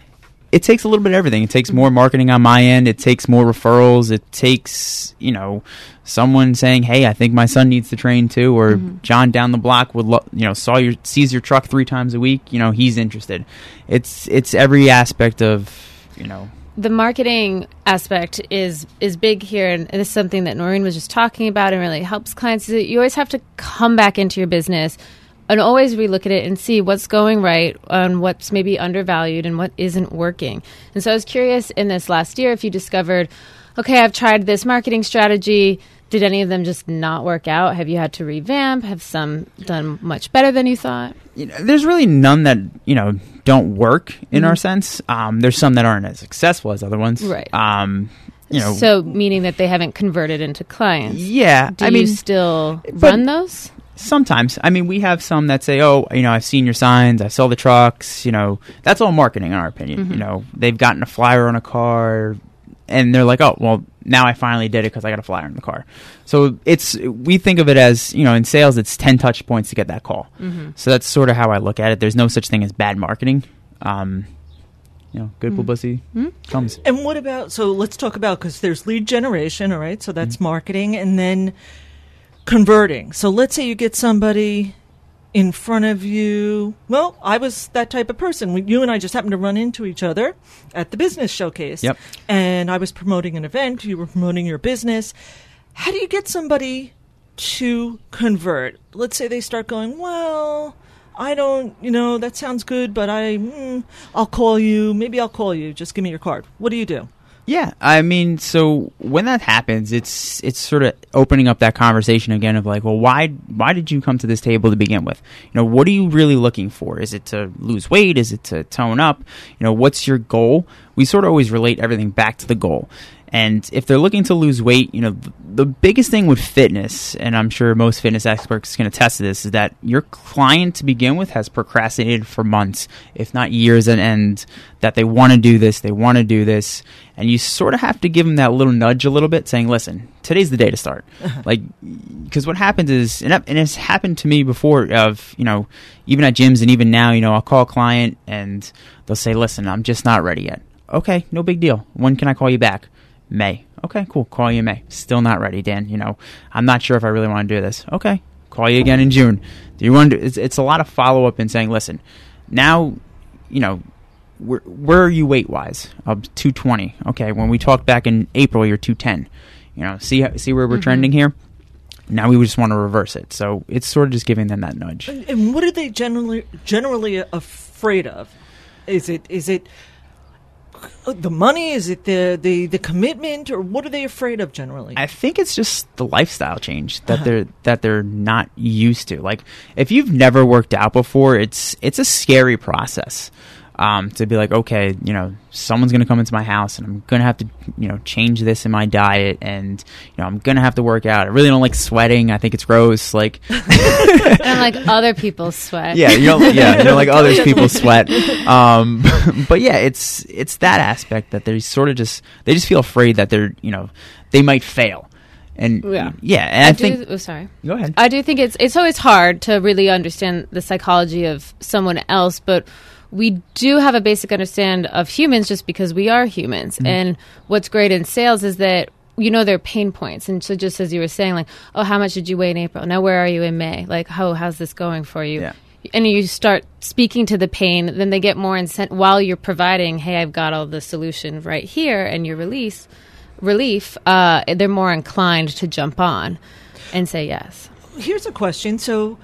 it takes a little bit of everything. It takes more marketing on my end. It takes more referrals. It takes, you know, someone saying, "Hey, I think my son needs to train too," or Mm-hmm. John down the block would, lo- you know, saw your sees your truck three times a week. You know, he's interested. It's it's every aspect of, you know. The marketing aspect is is big here, and it is something that Noreen was just talking about and really helps clients. Is that you always have to come back into your business and always relook at it and see what's going right and what's maybe undervalued and what isn't working. And so I was curious in this last year if you discovered, okay, I've tried this marketing strategy. Did any of them just not work out? Have you had to revamp? Have some done much better than you thought? You know, there's really none that, you know, don't work in Mm-hmm. our sense. Um, there's some that aren't as successful as other ones. Right. Um, you know. So meaning that they haven't converted into clients. Yeah. Do I you mean, still but- run those? sometimes. I mean, we have some that say, "Oh, you know, I've seen your signs. I saw the trucks." You know, that's all marketing, in our opinion. Mm-hmm. You know, they've gotten a flyer on a car, and they're like, "Oh, well, now I finally did it because I got a flyer in the car." So it's we think of it as, you know, in sales, it's ten touch points to get that call. Mm-hmm. So that's sort of how I look at it. There's no such thing as bad marketing. Um, you know, good publicity comes. And what about, so let's talk about, because there's lead generation, all right, so that's marketing, and then converting. So let's say you get somebody in front of you. Well, I was that type of person. We, you and I just happened to run into each other at the business showcase. Yep. And I was promoting an event. You were promoting your business. How do you get somebody to convert? Let's say they start going, well, I don't, you know, that sounds good, but I, mm, I'll call you. Maybe I'll call you. Just give me your card. What do you do? Yeah, I mean, so when that happens, it's it's sort of opening up that conversation again of like, well, why why did you come to this table to begin with? You know, what are you really looking for? Is it to lose weight? Is it to tone up? You know, what's your goal? We sort of always relate everything back to the goal. And if they're looking to lose weight, you know, th- the biggest thing with fitness, and I'm sure most fitness experts can attest to this, is that your client to begin with has procrastinated for months, if not years on end, that they want to do this, they want to do this. And you sort of have to give them that little nudge a little bit saying, listen, today's the day to start. Like, because what happens is, and, and it's happened to me before of, you know, even at gyms and even now, you know, I'll call a client and they'll say, listen, I'm just not ready yet. Okay, no big deal. When can I call you back? May. Okay, cool. Call you in May. Still not ready, Dan. You know, I'm not sure if I really want to do this. Okay, call you again in June. Do you want to? It's, it's a lot of follow up and saying, listen, now, you know, where where are you weight wise? I'm two twenty. Okay, when we talked back in April, you're two ten. You know, see see where we're Mm-hmm. trending here. Now we just want to reverse it. So it's sort of just giving them that nudge. And, and what are they generally generally afraid of? Is it is it the money? Is it the, the, the commitment? Or what are they afraid of generally? I think it's just the lifestyle change that they're that they're not used to. Like, if you've never worked out before, it's it's a scary process. Um, to be like, okay, you know, someone's going to come into my house and I'm going to have to, you know, change this in my diet and, you know, I'm going to have to work out. I really don't like sweating. I think it's gross. Like, I don't like other people's sweat. yeah, you don't, yeah, you don't like other people's sweat. Um, but yeah, it's, it's that aspect that they sort of just, they just feel afraid that they're, you know, they might fail. And yeah, yeah and I, I think, do, oh, sorry. Go ahead. I do think it's, it's always hard to really understand the psychology of someone else, but we do have a basic understand of humans just because we are humans. Mm-hmm. And what's great in sales is that you know their pain points. And so just as you were saying, like, oh, how much did you weigh in April? Now where are you in May? Like, how how's this going for you? Yeah. And you start speaking to the pain, then they get more incent while you're providing, hey, I've got all the solution right here, and your release relief, uh, they're more inclined to jump on and say yes. Here's a question. So,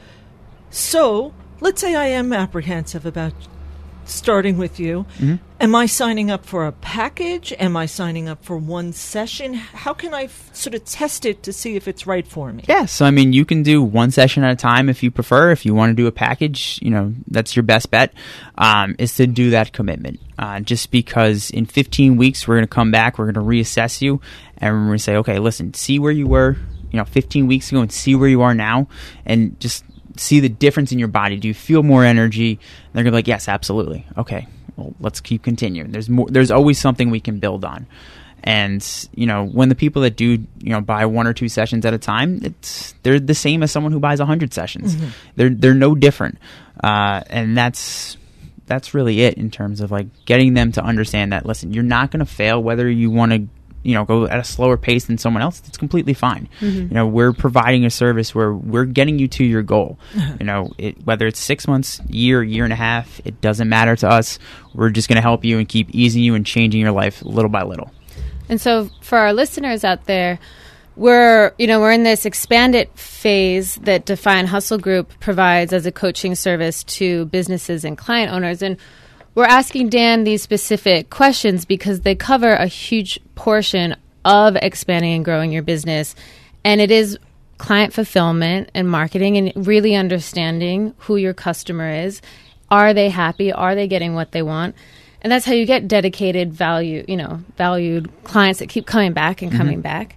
so let's say I am apprehensive about starting with you. Mm-hmm. Am I signing up for a package? Am I signing up for one session? How can I f- sort of test it to see if it's right for me? Yeah, so I mean, you can do one session at a time if you prefer. If you want to do a package, you know, that's your best bet, um, is to do that commitment. Uh, just because in fifteen weeks, we're going to come back, we're going to reassess you, and we're going to say, okay, listen, see where you were, you know, fifteen weeks ago and see where you are now, and just see the difference in your body. Do you feel more energy? And they're going to be like, yes, absolutely. Okay, well, let's keep continuing. There's more. There's always something we can build on. And, you know, when the people that do, you know, buy one or two sessions at a time, it's they're the same as someone who buys a hundred sessions. Mm-hmm. They're they're no different. Uh, and that's that's really it in terms of like getting them to understand that, listen, you're not going to fail whether you want to, you know, go at a slower pace than someone else. It's completely fine. Mm-hmm. You know, we're providing a service where we're getting you to your goal. You know, it, whether it's six months, year, year and a half, it doesn't matter to us. We're just going to help you and keep easing you and changing your life little by little. And so for our listeners out there, we're, you know, we're in this expanded phase that Define Hustle Group provides as a coaching service to businesses and client owners. And we're asking Dan these specific questions because they cover a huge portion of expanding and growing your business. And it is client fulfillment and marketing and really understanding who your customer is. Are they happy? Are they getting what they want? And that's how you get dedicated value, you know, valued clients that keep coming back and coming mm-hmm. back.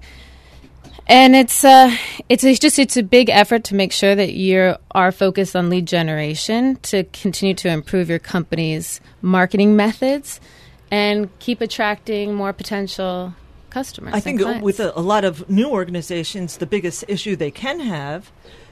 And it's uh, it's a, just it's a big effort to make sure that you are focused on lead generation to continue to improve your company's marketing methods and keep attracting more potential customers. I think clients. with a, a lot of new organizations, the biggest issue they can have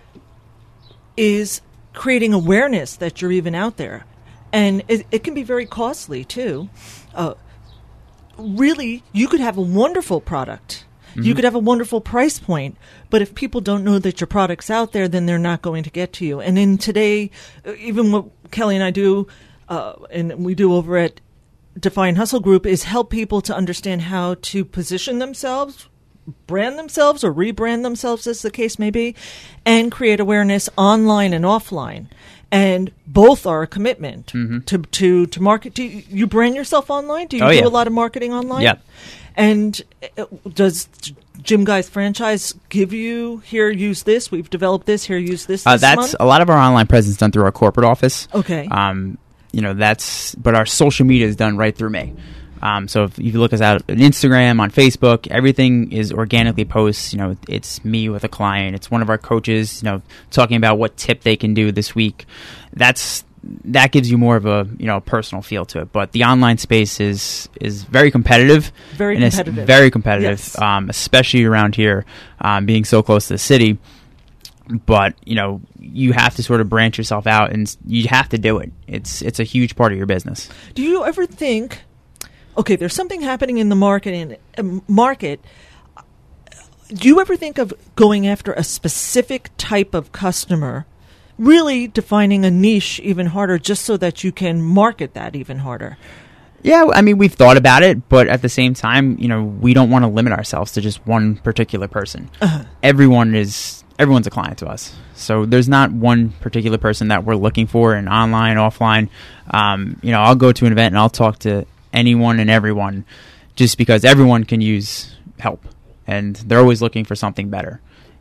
is creating awareness that you're even out there. And it, it can be very costly, too. Uh, really, you could have a wonderful product. Mm-hmm. You could have a wonderful price point. But if people don't know that your product's out there, then they're not going to get to you. And in today, even what Kelly and I do, uh, and we do over at Define Hustle Group, is help people to understand how to position themselves, brand themselves, or rebrand themselves, as the case may be, and create awareness online and offline. And both are a commitment mm-hmm. to, to, to market. Do you, you brand yourself online? Do you oh, do yeah. a lot of marketing online? Yeah. And uh, does Jim Guy's franchise give you, here, use this, we've developed this, here, use this, uh, this That's month? a lot of our online presence done through our corporate office. Okay. Um, you know, that's, but our social media is done right through me. Um, so if you look us out on Instagram, on Facebook, everything is organically posts. You know, it's me with a client. It's one of our coaches, you know, talking about what tip they can do this week. That's, that gives you more of a, you know, personal feel to it. But the online space is, is very competitive. Very and competitive. It's very competitive, yes. um, especially around here, um, being so close to the city. But, you know, you have to sort of branch yourself out and you have to do it. It's, it's a huge part of your business. Do you ever think, okay, there's something happening in the market, uh, market. Do you ever think of going after a specific type of customer, really defining a niche even harder just so that you can market that even harder? Yeah, I mean, we've thought about it, but at the same time, you know, we don't want to limit ourselves to just one particular person. Uh-huh. Everyone is, everyone's a client to us. So there's not one particular person that we're looking for in online, offline. Um, you know, I'll go to an event and I'll talk to anyone and everyone just because everyone can use help and they're always looking for something better.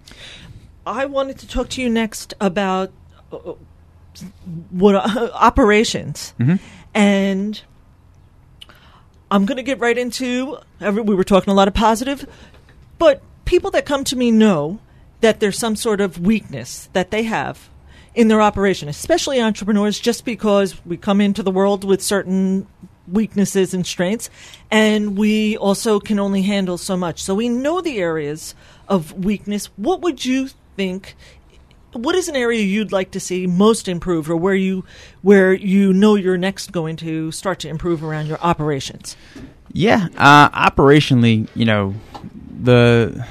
I wanted to talk to you next about uh, what uh, operations. Mm-hmm. And I'm going to get right into, every, we were talking a lot of positive, but people that come to me know that there's some sort of weakness that they have in their operation, especially entrepreneurs, just because we come into the world with certain weaknesses and strengths, and we also can only handle so much. So we know the areas of weakness. What would you think? What is an area you'd like to see most improved, or where you where you know you're next going to start to improve around your operations? Yeah, uh, operationally, you know, the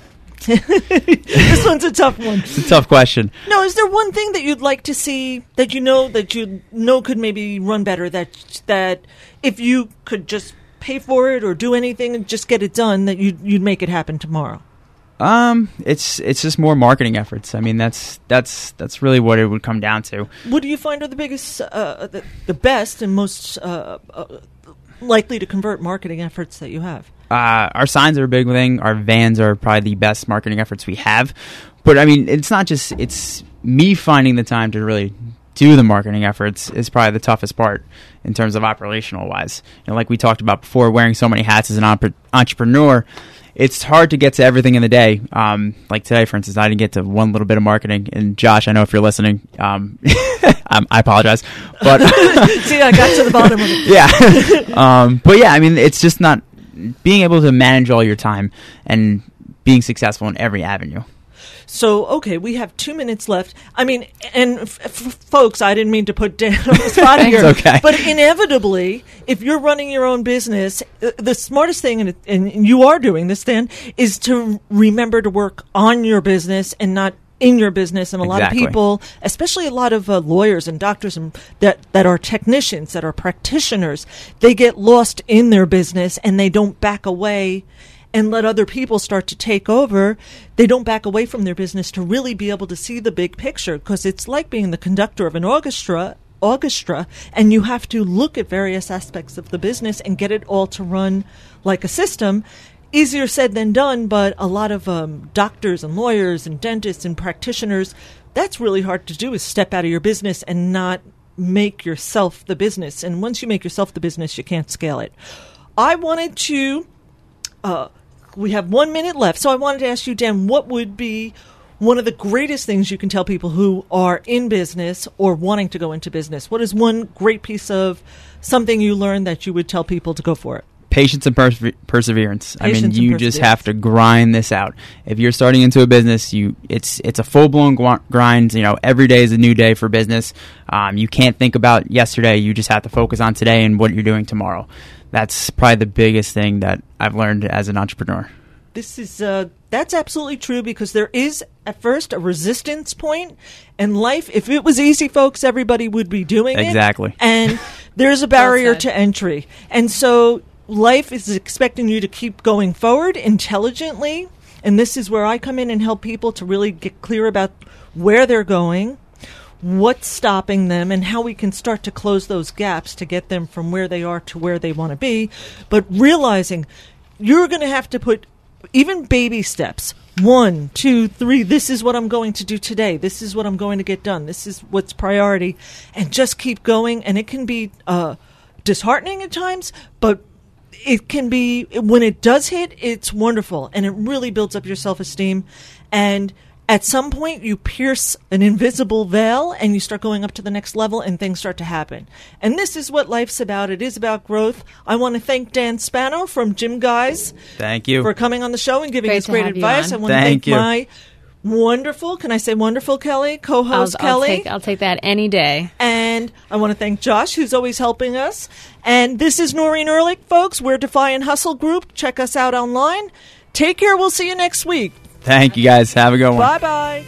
this one's a tough one. It's a tough question. No, is there one thing that you'd like to see that you know that you know could maybe run better? That that if you could just pay for it or do anything and just get it done, that you'd you'd make it happen tomorrow? Um, it's it's just more marketing efforts. I mean, that's that's that's really what it would come down to. What do you find are the biggest, uh, the, the best and most uh, uh, likely to convert marketing efforts that you have? Uh, our signs are a big thing. Our vans are probably the best marketing efforts we have. But I mean, it's not just it's me finding the time to really do the marketing efforts is probably the toughest part in terms of operational wise. And like we talked about before, wearing so many hats as an op- entrepreneur. It's hard to get to everything in the day. Um, like today, for instance, I didn't get to one little bit of marketing. And Josh, I know if you're listening, um, um, I apologize. But see, I got to the bottom of it. Yeah, um, but yeah, I mean, it's just not being able to manage all your time and being successful in every avenue. So, okay, we have two minutes left. I mean, and f- f- folks, I didn't mean to put Dan on the spot here. It's okay. But inevitably, if you're running your own business, uh, the smartest thing, and, and you are doing this, Dan, is to remember to work on your business and not in your business. And a lot Exactly. of people, especially a lot of uh, lawyers and doctors and that, that are technicians, that are practitioners, they get lost in their business and they don't back away and let other people start to take over. They don't back away from their business to really be able to see the big picture, because it's like being the conductor of an orchestra, orchestra, and you have to look at various aspects of the business and get it all to run like a system. Easier said than done, but a lot of um, doctors and lawyers and dentists and practitioners, that's really hard to do, is step out of your business and not make yourself the business. And once you make yourself the business, you can't scale it. I wanted to... Uh, We have one minute left, so I wanted to ask you, Dan, what would be one of the greatest things you can tell people who are in business or wanting to go into business? What is one great piece of something you learned that you would tell people to go for it? Patience and perse- perseverance. Patience I and mean, you just perseverance. have to grind this out. If you're starting into a business, you it's it's a full blown gw- grind. You know, every day is a new day for business. Um, you can't think about yesterday. You just have to focus on today and what you're doing tomorrow. That's probably the biggest thing that I've learned as an entrepreneur. This is uh, that's absolutely true, because there is at first a resistance point in life. If it was easy, folks, everybody would be doing it. Exactly. And there's a barrier Well said. to entry. And so life is expecting you to keep going forward intelligently. And this is where I come in and help people to really get clear about where they're going, what's stopping them, and how we can start to close those gaps to get them from where they are to where they want to be. But realizing you're going to have to put even baby steps. One, two, three. This is what I'm going to do today. This is what I'm going to get done. This is what's priority. And just keep going. And it can be uh, disheartening at times, but it can be, when it does hit, it's wonderful. And it really builds up your self-esteem. And at some point, you pierce an invisible veil and you start going up to the next level and things start to happen. And this is what life's about. It is about growth. I want to thank Dan Spano from Gym Guys Thank you. for coming on the show and giving Great us to great have you advice. I on. want to Thank thank you. my wonderful, can I say wonderful, Kelly, I'll, co-host I'll Kelly. take, I'll take that any day. And I want to thank Josh, who's always helping us. And this is Noreen Ehrlich, folks. We're Defiant Hustle Group. Check us out online. Take care. We'll see you next week. Thank you, guys. Have a good one. Bye-bye.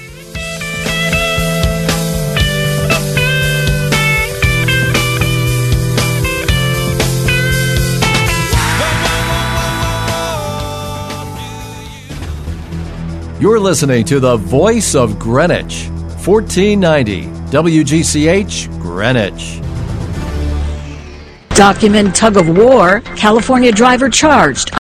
You're listening to the Voice of Greenwich, fourteen ninety W G C H, Greenwich. Document tug of war, California driver charged